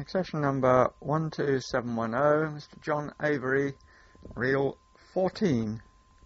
Accession number 12710, Mr. John Avery, reel 14.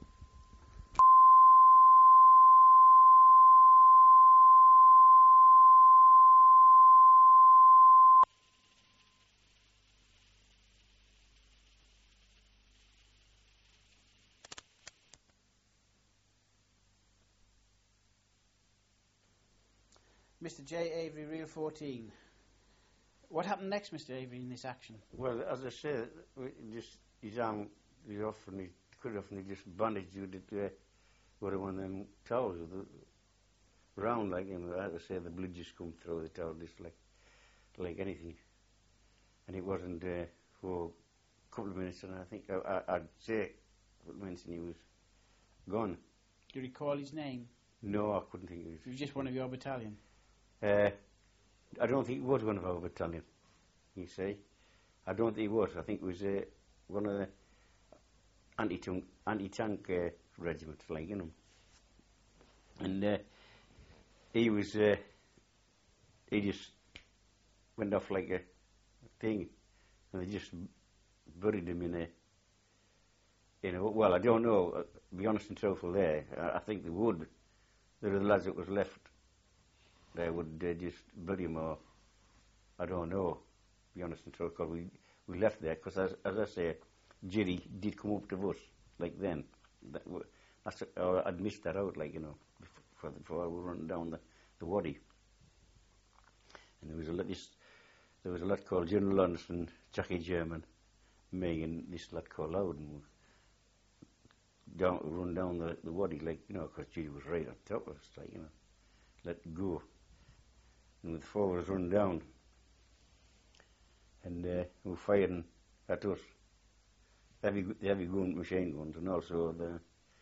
Mr. J. Avery, reel 14. What happened next, Mr. Avery, in this action? Well, as I said, his arm is off and he could have just bandaged you with one of them towels with the round, like, you know, as I say, the blood just come through the towel just like anything. And it wasn't for a couple of minutes, and I think I'd say a couple of minutes and he was gone. Do you recall his name? No, I couldn't think of it. He was just one of your battalion? I don't think it was one of our battalion, you see. I don't think it was. I think it was one of the anti-tank regiments, like, you know. And he just went off like a thing, and they just buried him in a, well, I don't know, to be honest and truthful there. I think they would. There were the lads that was left. They would just bury him, or I don't know, to be honest and truthful. We left there because, as I say, Jerry did come up to us, like then. I'd missed that out, like, you know, before we were running down the wadi. And there was a lad called General Anderson, Jackie German, me, and this lad called Loudon. Run down the wadi, like, you know, because Jerry was right on top of us, like, you know, let go. And the four was run down, and they were firing at us. Heavy gun, machine guns, and also the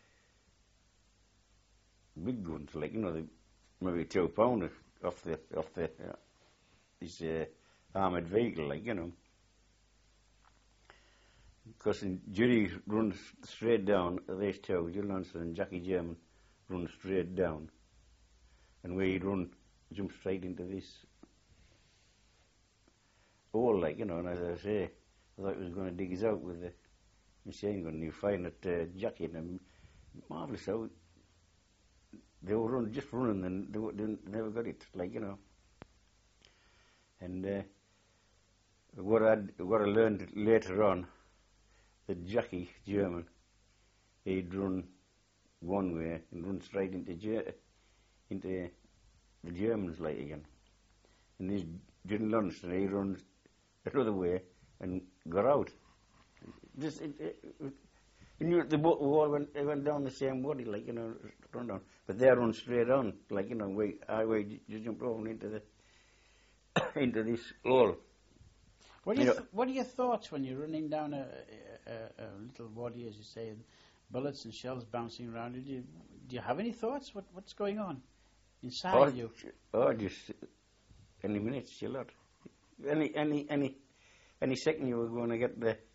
big guns, like, you know, maybe 2 pounder off this armoured vehicle, like, you know. Because Jerry runs straight down, these two, Jill Lanson and Jackie German, run straight down, and we jump straight into this hole, like, you know. And as I say, I thought he was going to dig us out with the machine gun, and he was firing at Jackie, and marvellous how they were just running, and they never got it, like, you know. And what I learned later on, that Jackie German, he'd run one way and run straight into the Germans, like, again. And this General Lunston, he runs another way and got out. Just you knew the boat went down the same wadi, like, you know, run down. But they run straight on, like, you know. We just jumped over into into this hole. What are your thoughts when you're running down a little wadi, as you say, and bullets and shells bouncing around? Do you have any thoughts? What's going on inside you? Oh, just any minute, chill out. Any second you were going to get the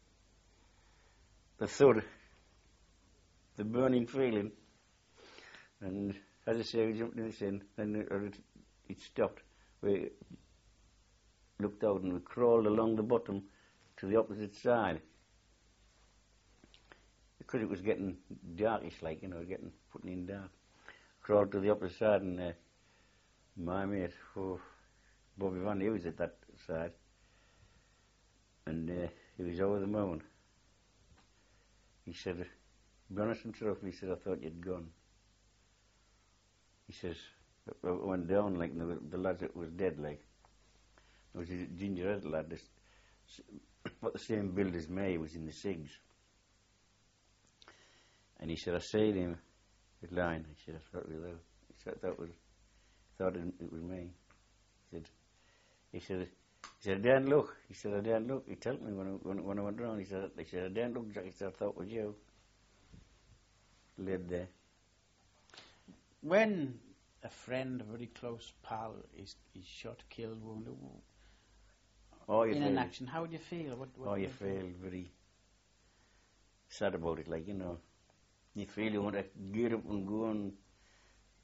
thud, the burning feeling. And as I say, we jumped in this in, and it stopped. We looked out and we crawled along the bottom to the opposite side, because it was getting darkish, like, you know, putting in dark. Crawled to the opposite side, and my mate, Bobby Van, he was at that side, and he was over the moon. He said, to be honest and truthful, he said, I thought you'd gone. He says, I went down, like, the lads that was dead, like. There was a ginger-headed lad, about the same build as me, was in the SIGs. And he said, I said him, with line. He said, I thought it was there. He said, it was me. He said, I didn't look. He said, I didn't look. He told me when I went around. He said, I didn't look, Jack. He said, I thought it was you. Laid there. When a friend, a very close pal, is shot, killed, wounded, in an action, how do you feel? You feel very sad about it, like, you know. You feel you want to get up and go and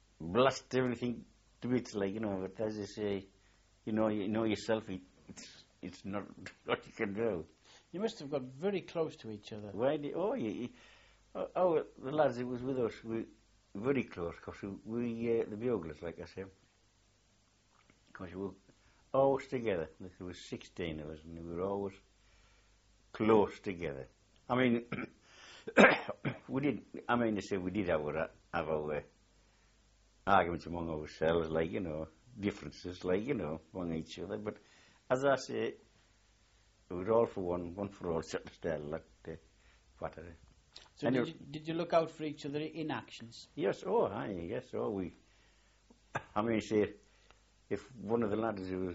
blast everything to bits, like, you know. But as you say, you know yourself, it's not what you can do. You must have got very close to each other. Why? The lads that was with us, we very close, because we the buglers, like I said, because we were always together. There was 16 of us, and we were always close together. I mean, we did. I mean, they say we did have our arguments among ourselves, like, you know, differences, like, you know, among each other. But as I say, we were all for one for all, set the style, like what. So did you look out for each other in actions? Yes, we. I mean, say, if one of the lads was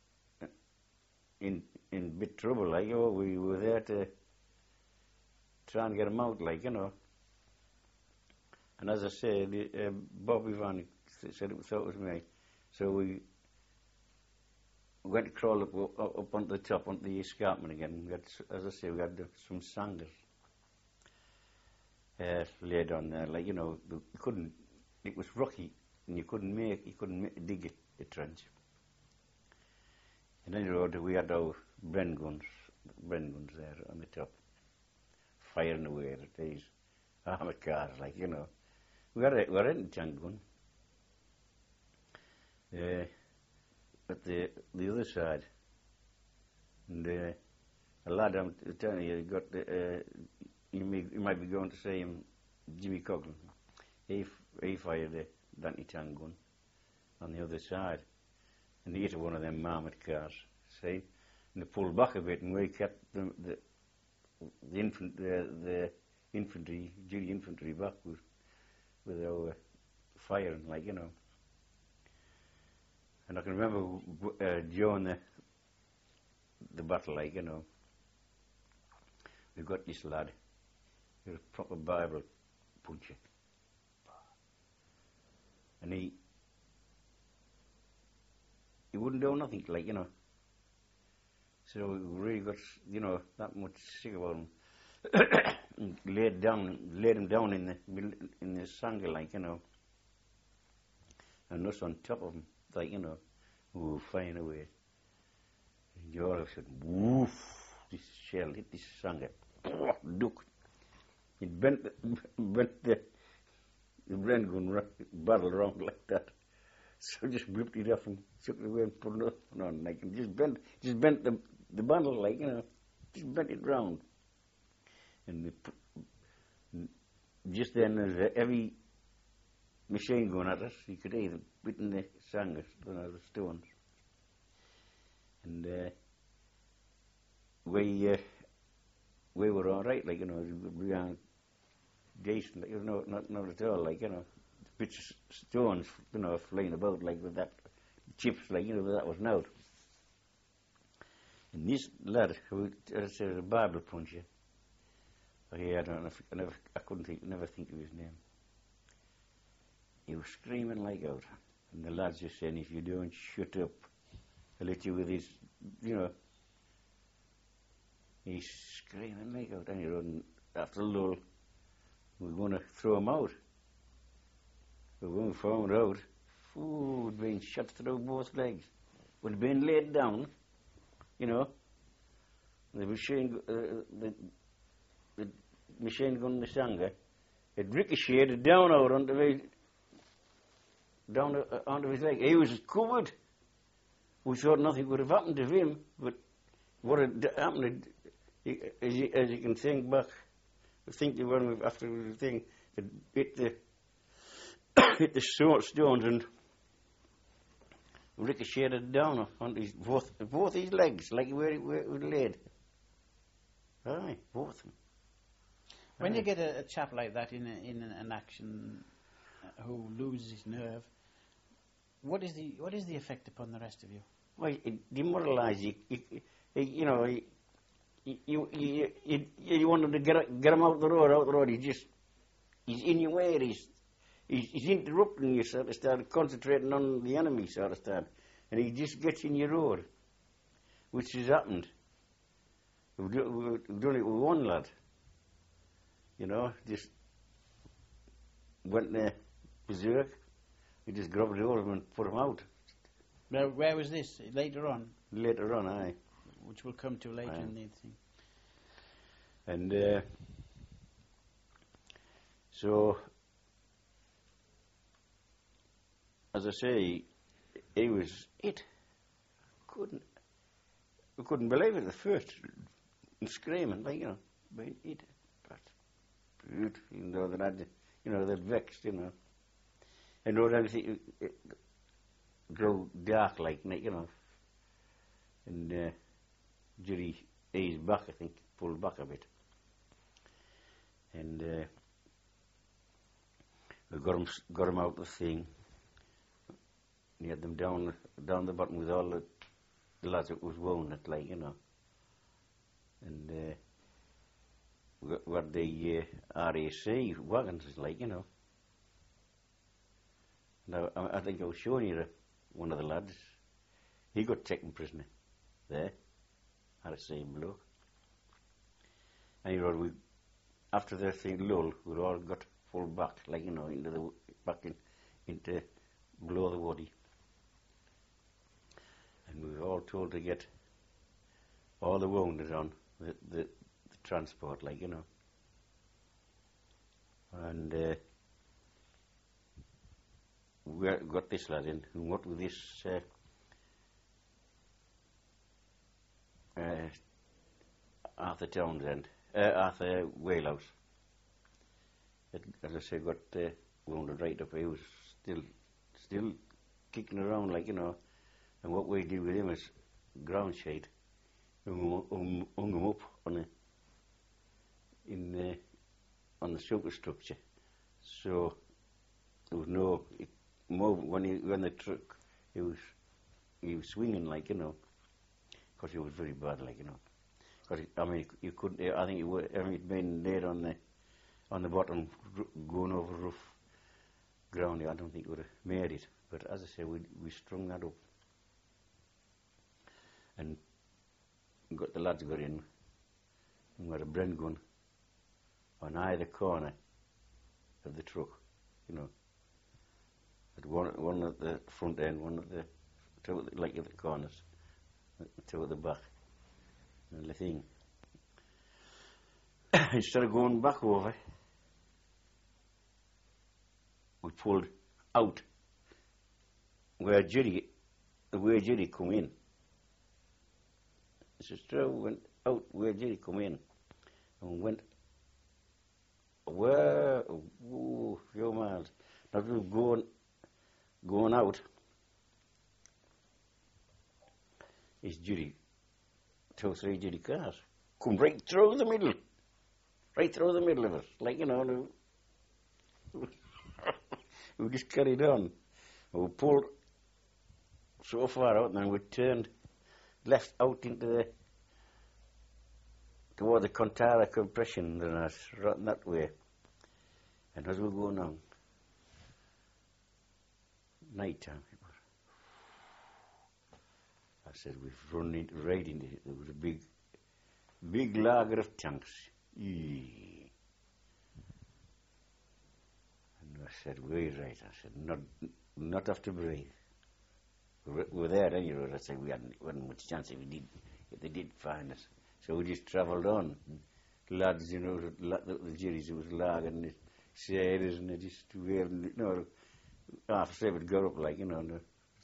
in bit trouble, like, oh, we were there to try and get him out, like, you know. And as I said, Bobby Van said it thought it was me, so we went to crawl up onto the top, onto the escarpment again. We had, as I say, we had some sanders laid on there, like, you know, you couldn't. It was rocky, and you couldn't dig a trench. And anyway, we had our Bren guns there on the top, firing away at these armoured cars, like, you know. We had a tank gun. At the other side, and a lad, I'm telling you, got you might be going to see him, Jimmy Coughlin. He fired a anti-tank gun on the other side, and he hit one of them armoured cars. See, and they pulled back a bit, and we kept the infantry, Judy infantry, back with our firing, like, you know. And I can remember during the battle, like, you know, we got this lad, he was a proper Bible puncher. And he wouldn't do nothing, like, you know. So we really got, you know, that much sick about him. And laid him down in the sand, like, you know. And us on top of him, like, you know, we were flying away. And all of a sudden, woof, this shell hit this sand, duck. It bent the Bren gun barrel around like that. So just whipped it off and took it away and put another one on, like, and just bent the bundle, like, you know, just bent it round. And just then there's a heavy machine gun at us. You could hear them beating the sangers, you know, the stones. And we were all right, like, you know, we were decent, like, you know, not at all, like, you know, bits of stones, you know, flying about, like, with that chips, like, you know, that was out. And this lad, who was a Bible puncher, I don't know, I couldn't never think of his name. He was screaming like out, and the lads just saying, if you don't shut up, I'll let you with his, you know. He's screaming like out, and after a little, we're going to throw him out. We're going to throw him out. Food being shot through both legs. When being laid down, you know, the machine gun, the Sangha, it ricocheted down out onto his leg. He was covered. We thought nothing would have happened to him, but what had happened, as you can think back, after the thing, it hit the stones and ricocheted down onto both his legs, like where it was laid. Aye, both of them. When you get a chap like that in an action who loses his nerve, what is the effect upon the rest of you? Well, it demoralises you. You know, you want him to get him out the road. He's in your way. He's interrupting you, sort of start concentrating on the enemy, sort of start, and he just gets in your road, which has happened. We've done it with one lad. You know, just went there, berserk. We just grabbed hold of him and put him out. Now, where was this? Later on? Later on, aye. which we'll come to later in the thing. And so, as I say, we couldn't believe it at first, and screaming, like, being it. But, even though they're vexed, and though everything grew dark, like, and Judy eased back, I think, pulled back a bit. And we got him out of the thing. And he had them down the bottom with all the lads that was wounded, like, And what the RAC wagons is like, Now, I think I was showing you one of the lads. He got taken prisoner there, at the same bloke. And after the thing lull, we all got pulled back, like, into below the waddy. And we were all told to get all the wounded on the transport, like, And we got this lad in, and what with this Arthur Townsend, Arthur Whalehouse. As I say, got wounded right up. He was still kicking around, like, And what we did with him is ground shade, hung him up on the superstructure. So there was no movement when the truck. He was swinging, like, because he was very bad, like, Because you couldn't. I think he'd been dead on the bottom, going over rough ground. I don't think he would have made it. But as I say, we strung that up, and the lads got in, and we had a Bren gun on either corner of the truck, At one at the front end, one at the two at the corners, two at the back, and the thing. Instead of going back over, we pulled out where Judy come in. This is true. We went out where Judy come in, and we went a few miles. Not really going out. Is Judy, 2 or 3 Judy cars come right through the middle of us, like, we just carried on. We pulled so far out, and then we turned left out toward the Contara compression, and us right that way. And as we were going on, night time it was. I said, we've run right into it. There was a big lager of tanks. And I said, we're right. I said, not have to breathe. We're there anyway. I said, we hadn't much chance if they did find us. So we just travelled on. Lads, the Jerry's, it was lager and the sailors, and they just waving, after they would go up, like, and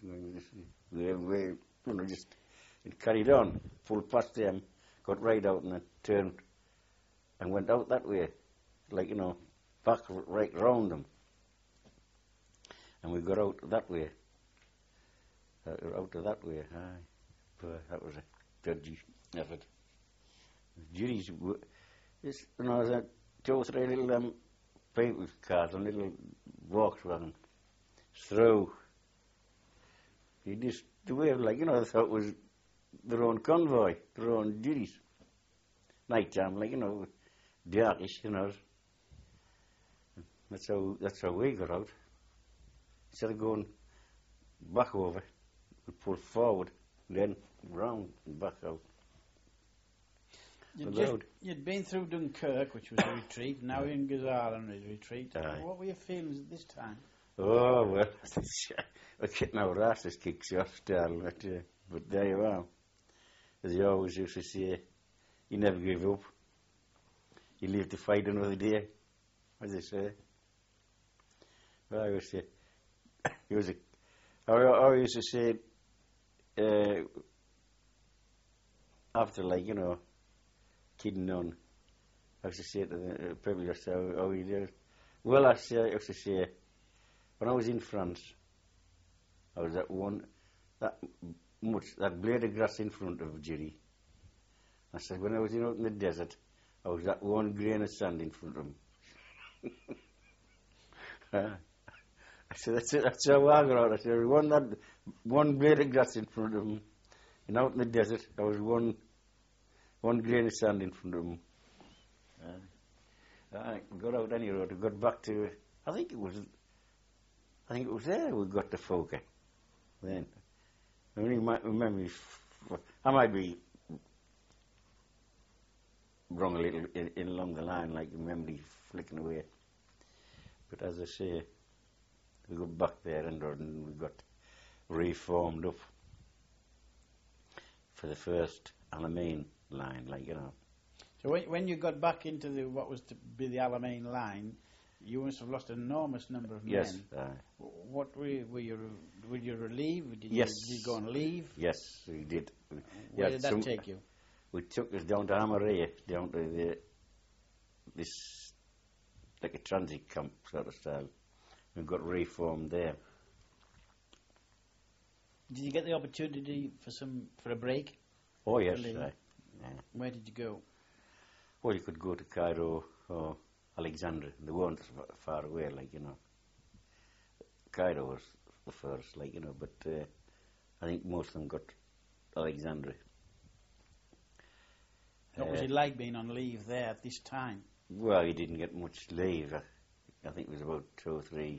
just it carried on, pulled past them, got right out, and then turned and went out that way, like, back right round them. And we got out that way, out of that way. Aye, but that was a dodgy effort. Jury's, that 2 or 3 little painters cars and little Volkswagen through. He just the way, like, they thought it was their own convoy, their own duties. Night time, like, darkish, That's how we got out. Instead of going back over, we pulled forward, then round and back out. You'd been through Dunkirk, which was a retreat. Now you're in Gazalan, a retreat. Aye. What were your feelings at this time? Oh, well, we're getting our asses kicked off, but there you are. as he always used to say, he never gave up. He lived to fight another day, as they say. But I always say, I used to say, after, like, you know, kidding on, I used to say to the people, just how he did. Well, I used to say, when I was in France, I was that blade of grass in front of Jerry. I said, when I was out in the desert, I was that one grain of sand in front of him. I said, that's it, that's how I got out. I said, one blade of grass in front of him. And out in the desert, I was one grain of sand in front of him. I got out any road. I got back to, I think it was there we got to Foker then. I remember, I might be wrong a little in along the line, like memory flicking away. But as I say, we got back there and we got reformed up for the first Alamein line, like, you know. So when you got back into what was to be the Alamein line, you must have lost an enormous number of men. Yes. What were you relieved? Yes. Did you go on leave? Yes, we did. Where did that take you? We took us down to Amaria, down to this, like a transit camp sort of style. We got reformed there. Did you get the opportunity for a break? Oh yes. Where did you go? Well, you could go to Cairo or Alexandria. They weren't far away, like, you know. Cairo was the first, like, you know, but I think most of them got Alexandria. What was it like being on leave there at this time? Well, you didn't get much leave. I think it was about 2 or 3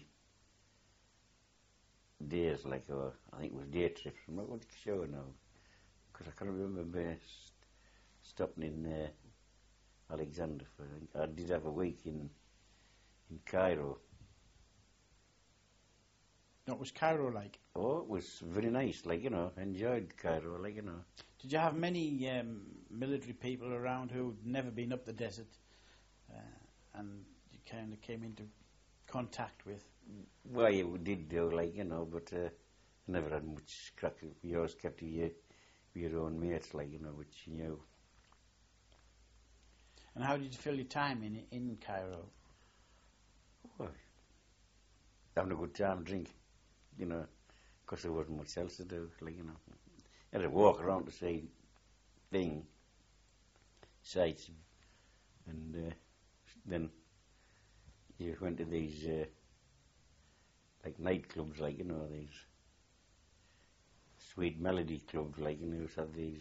days, like, or I think it was day trips. I'm not going to show now, because I can't remember stopping in Alexandria. I did have a week in Cairo. What was Cairo like? Oh, it was very nice, like, you know, enjoyed Cairo, like, you know. Did you have many military people around who'd never been up the desert and you kind of came into contact with? Well, you did do, like, you know, but never had much crack. You always kept with your own mates, like, you know, which you knew. And how did you fill your time in Cairo? Well, having a good time, drink, you know, because there wasn't much else to do, like, you know. You had to walk around to see sights, and then you went to these like nightclubs, like, you know, these sweet melody clubs, like, you know, used to have these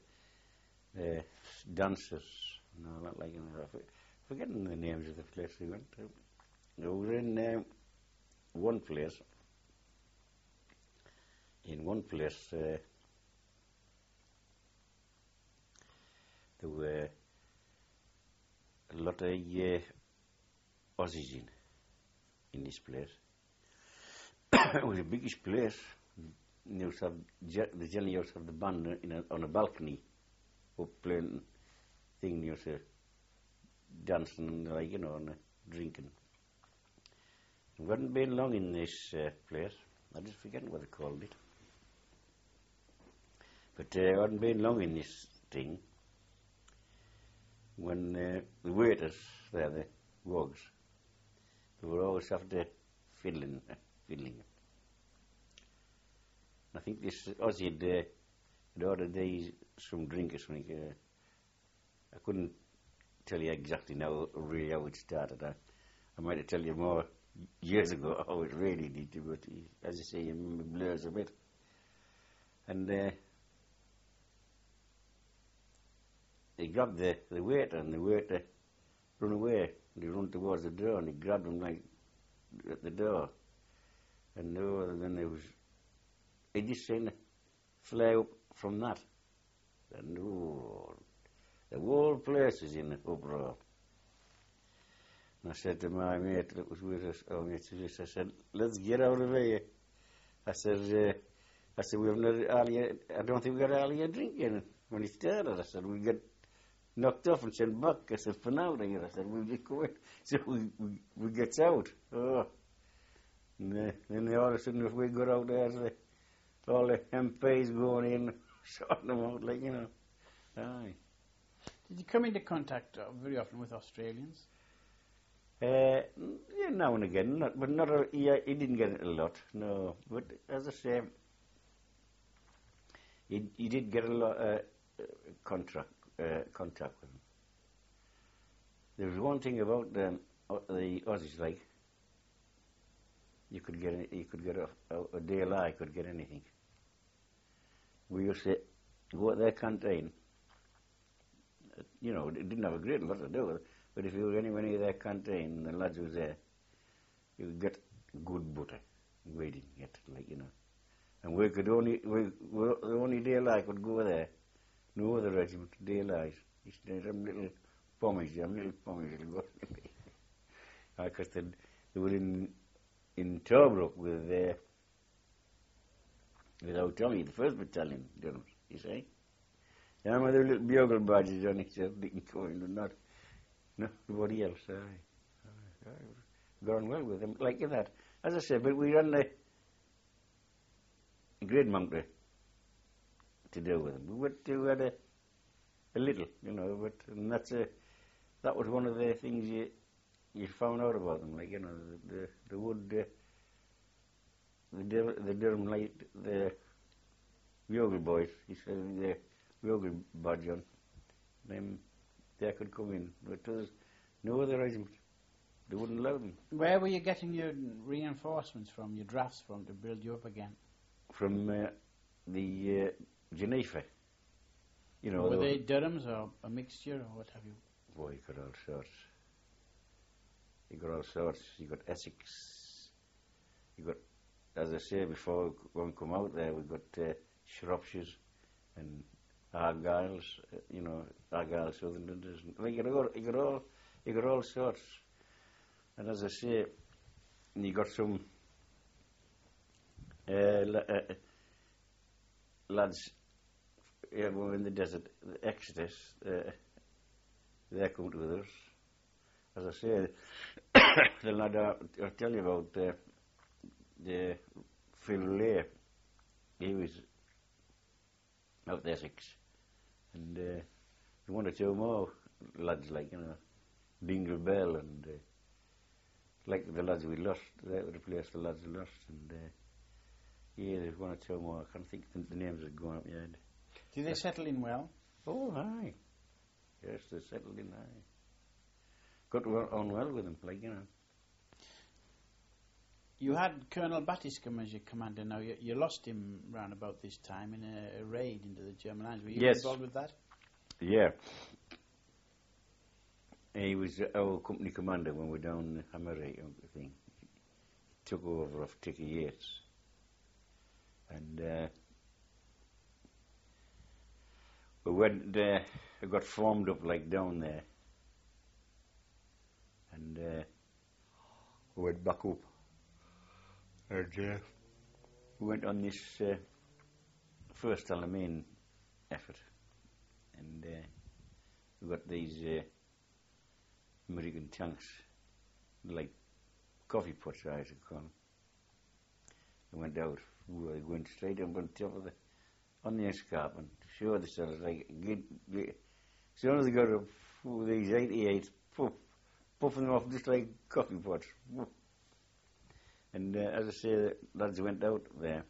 dancers and all that, like, you know. Forgetting the names of the place we went to. We were in one place. In one place, there were a lot of Aussies in this place. It was a biggish place. They used to have the generally used to have the band on a balcony, up playing thing. They used to dancing, like, you know, and drinking. We hadn't been long in this place. I just forgetting what they called it. But I hadn't been long in this thing when the waiters there, the wogs, they were always after fiddling. I think this Aussie had ordered these some drinkers. I couldn't tell you exactly now really how it started. I might have tell you more years ago how it really did, but as I say, you remember blurs a bit. And he grabbed the waiter, and the waiter run away. And he run towards the door, and he grabbed him like at the door. And then there was, he just seen flare up from that. And the whole place is in uproar. And I said to my mate that was with us, I said, let's get out of here. I said, I said, we haven't had earlier, I don't think we got earlier drinking. When he started, I said, we get knocked off and sent back. I said, for now, then, I said, we'll just go in. So we get out. Oh. And then all of a sudden, if we got out there, all the MPs going in, sorting them out, like, you know. Aye. Did you come into contact very often with Australians? Yeah, now and again, but not he didn't get it a lot, no. But as I say, he did get a lot contact with them. There was one thing about the Aussies, like you could get a DLI could get anything. We used to go at their canteen. You know, it didn't have a great lot to do with it, but if you were anywhere near their canteen, the lads was there, you could get good butter. We didn't get it, like, you know. And we could only, the only DLI could go there. No other regiment, DLIs. It's them little pommies will go. Because they were in Tobruk with our Tommy, the 1st Battalion, you see. Yeah, with their little bugle badges on it, so they can go in, but not nobody else. Gone well with them, like that. As I said, but we run the great amount to do with them. We had a little, you know, but and that was one of the things you found out about them, like, you know, the wood, the Durham Light, the bugle boys, he said the bugle badge on, they could come in, but there was no other regiment. They wouldn't allow them. Where were you getting your reinforcements from, your drafts from, to build you up again? From the Geneva. You know, were they Durhams or a mixture or what have you? Boy, you got all sorts. You got Essex. You got, as I say before, when we come out there, we got Shropshires and Argyles. You know, Argyle Sutherlanders. Like you got all sorts. And as I say, you got some lads were in the desert, the Exodus, they're coming with us. As I say, the lad I'll tell you about the Phil Leigh, he was out the Essex, and one or two more lads, like, you know, Dingle Bell and like the lads we lost, they replaced the lads we lost, and yeah, there's one or two more. I can't think the names are going up yet. Did they settle in well? Oh, aye. Yes, they settled in, aye. Got on well with them, like, you know. You had Colonel Battiscombe as your commander. Now, you lost him round about this time in a raid into the German lines. Were you involved with that? Yeah. He was our company commander when we were down in Hammeray, I think. He took over off Ticky Yates. And we went there, we got formed up, like, down there. And we went back up. And we went on this first Alamein effort. And we got these American tanks, like coffee pots, I used to call them. We went out, we were going straight up on top of on the escarpment, show themselves, like, as soon as they got up, these 88s, puffing them off just like coffee pots. And as I say, the lads went out there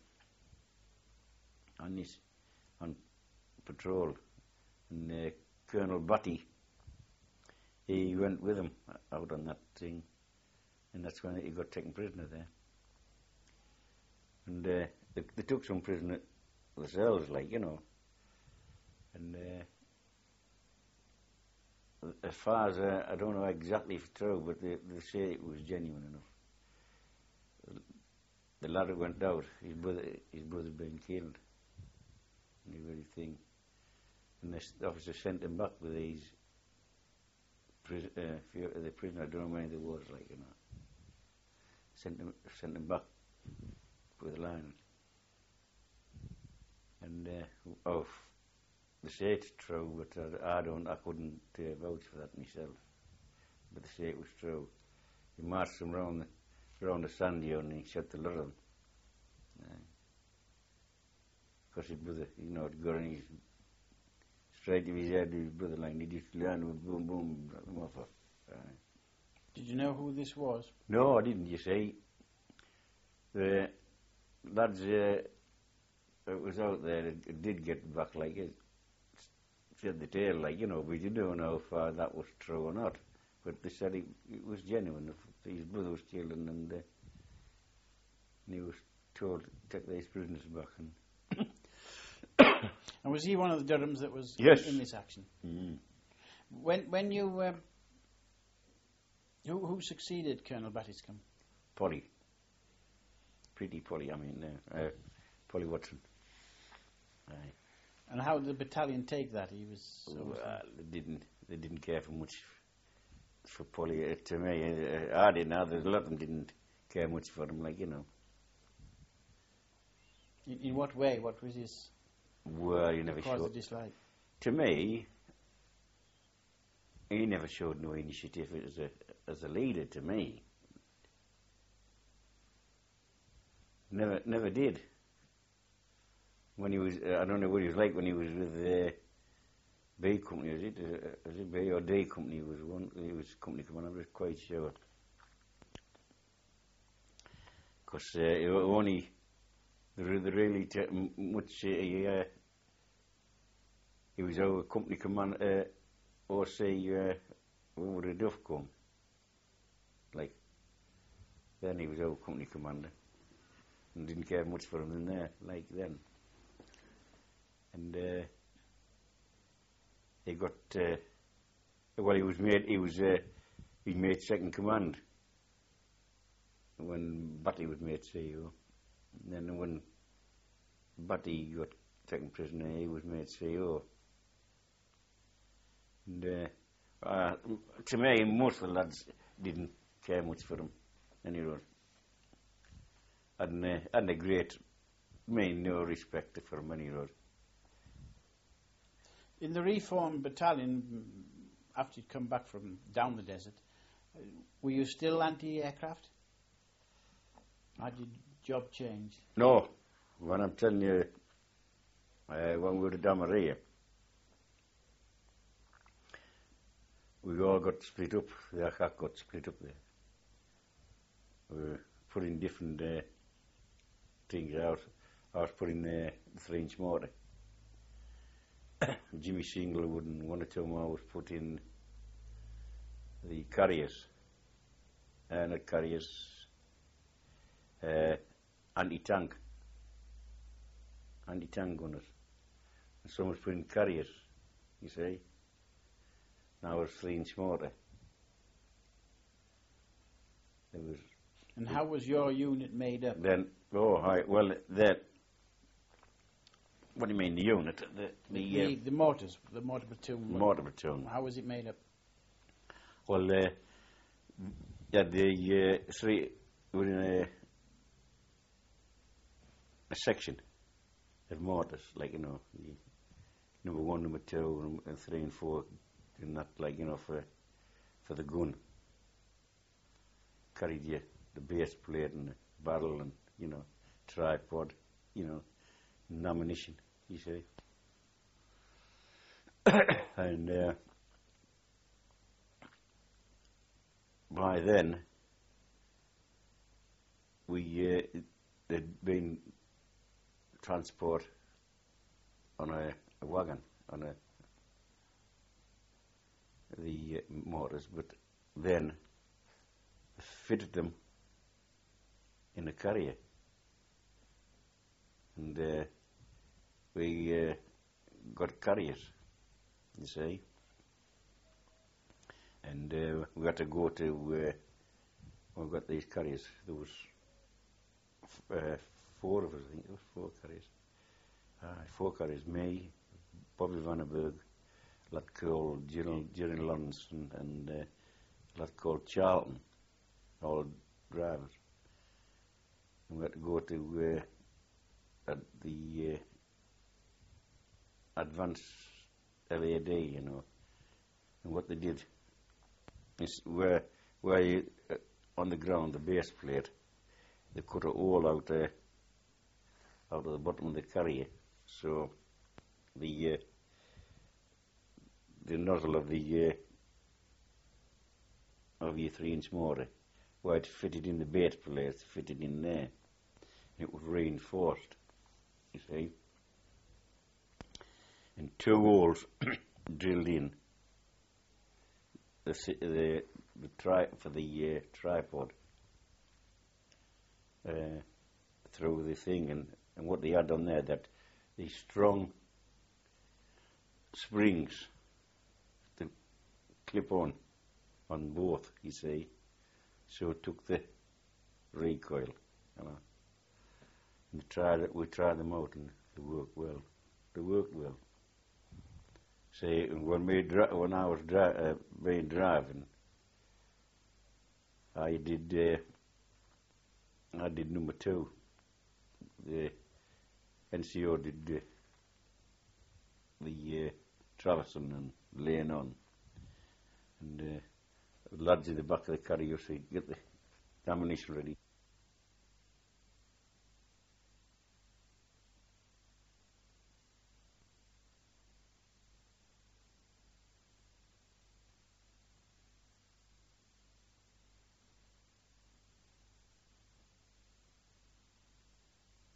on patrol, and Colonel Batty, he went with him out on that thing, and that's when he got taken prisoner there. And they took some prisoner themselves, like, you know. And as far as I don't know exactly if it's true, but they say it was genuine enough. The lad who went out, his brother been killed, and the very thing. And the officer sent him back with these the prisoner. I don't know how many there was, like, you know. Sent him back with the line. oh, they say it's true, but I couldn't vouch for that myself. But they say it was true. He marched them round the sand dune and he shot the lot of them. Because his brother, had got in his straight to his head, his brother, like, he just learned with boom, boom, brought them off. Did you know who this was? No, I didn't, you see. The lads that was out there, it did get back, like, it said the tale, like, we didn't know how far that was true or not. But they said it was genuine. His brother was killed and he was told to take these prisoners back. And was he one of the Durhams that was yes. in this action? Mm. When you... who succeeded Colonel Battiscombe? Polly. Pretty Polly, Polly Watson. Aye. And how did the battalion take that? He was... They didn't care for much for Polly. To me, I didn't. A lot of them didn't care much for him, like, In what way? What was his... Well, he never showed... dislike? To me, he never showed no initiative as a leader, to me. Never did. When he was... I don't know what he was like when he was with... B Company, was it B or D Company? He was company commander. I'm not quite sure. Because only really much. He was our company commander. Or say when would a Duff come? Like then he was our company commander, and didn't care much for him in there. Like then, and. He got he made second command when Batty was made CEO. And then when Batty got taken prisoner, he was made CEO. And to me, most of the lads didn't care much for him. Anyway, and a great, no respect for him anyway. In the reformed battalion, after you'd come back from down the desert, were you still anti-aircraft? How did your job change? No. When I'm telling you, when we were at Damaria, we all got split up. The aircraft got split up there. We were putting different things out. I was putting the 3-inch mortar. Jimmy Singlewood and one or two more was put in the carriers, not carriers, anti-tank gunners. And some was put in carriers, you see. Now it's 3-inch mortar. It was. And how was your unit made up? Then, what do you mean, the unit? The mortars, the mortar platoon. Mortar platoon. How was it made up? Well, the three were in a section of mortars, like, number 1, number 2, and 3 and 4, and that, like, for the gun. Carried the base plate and the barrel and, tripod, and ammunition. You see, and by then there'd been transport on a wagon on the mortars, but then fitted them in a carrier, and we got carriers, you see, and we had to go to we got these carriers. There was 4 of us, I think. There was 4 carriers. 4 carriers. Me, Bobby Vandenberg, a lad called Jerry Lawrenson, and a lad called Charlton, all drivers. And we had to go to at the advanced LAD, you know. And what they did is where you, on the ground, the base plate, they cut a hole out of the bottom of the carrier, so the nozzle of the of your 3-inch motor, where it fitted in the base plate, fitted in there. It was reinforced, you see, and 2 holes drilled in the tripod through the thing, and what they had on there, that these strong springs to clip on both, you see, so it took the recoil, you know. And we tried them out, and they worked well. They worked well. See, when I was driving, I did number 2. The NCO did the traversing and laying on, and lads in the back of the car used to get the ammunition ready.